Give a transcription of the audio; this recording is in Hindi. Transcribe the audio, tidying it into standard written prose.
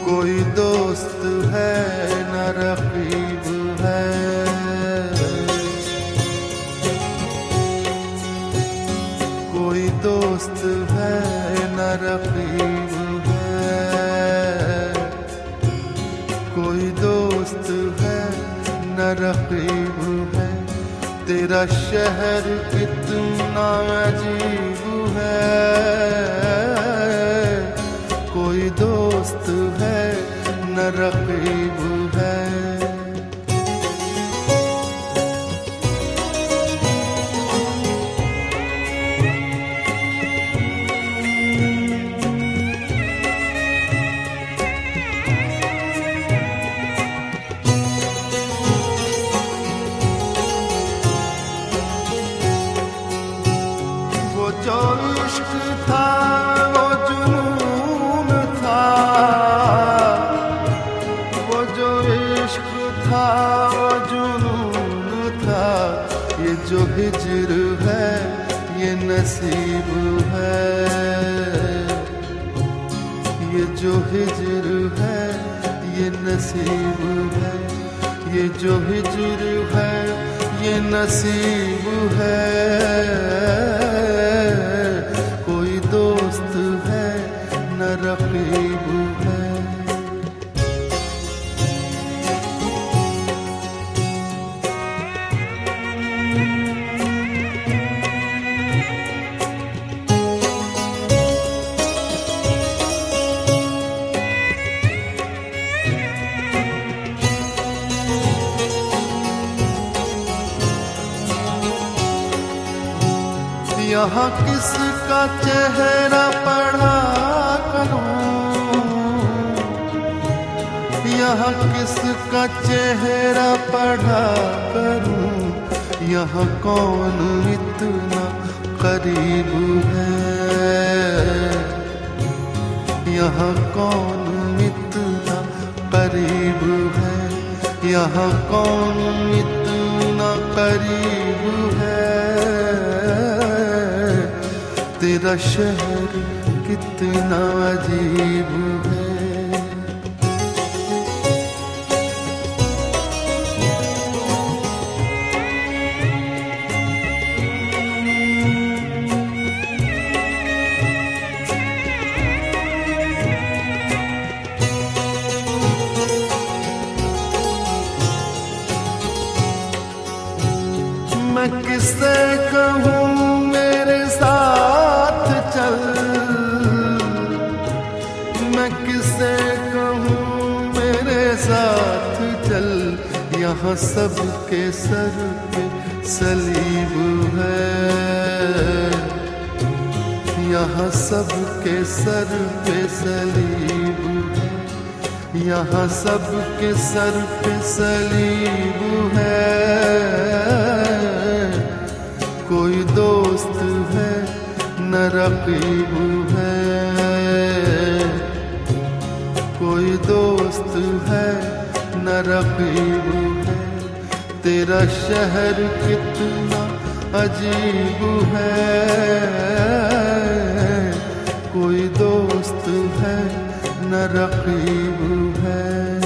कोई दोस्त है न रकीब है, कोई दोस्त है न रकीब है, कोई दोस्त है न रकीब है। तेरा शहर कितना अजीब है, कोई दोस्त है न रकीब है। वो जो इश्क था वो जुनून था, वो जो इश्क था वो जुनून था। ये जो हिज्र है ये नसीब है, ये जो हिज्र है ये नसीब है, ये जो हिज्र है ये नसीब है। कोई दोस्त है न रकीब है। यहाँ किसका चेहरा पढ़ा करूं, यहाँ किसका चेहरा पढ़ा करूं। यहाँ कौन इतना करीब है, यहाँ कौन इतना करीब है, यहाँ कौन इतना करीब है। तेरा शहर कितना अजीब है। मैं किससे कहूँ मेरे साथ चल, मैं किससे कहूँ मेरे साथ चल। यहाँ सबके सर पे सलीब है, यहाँ सबके सर पे सलीब है, यहाँ सबके सर पे सलीब है। कोई दोस्त है न रकीब है, कोई दोस्त है न रकीब है। तेरा शहर कितना अजीब है, कोई दोस्त है न रकीब है।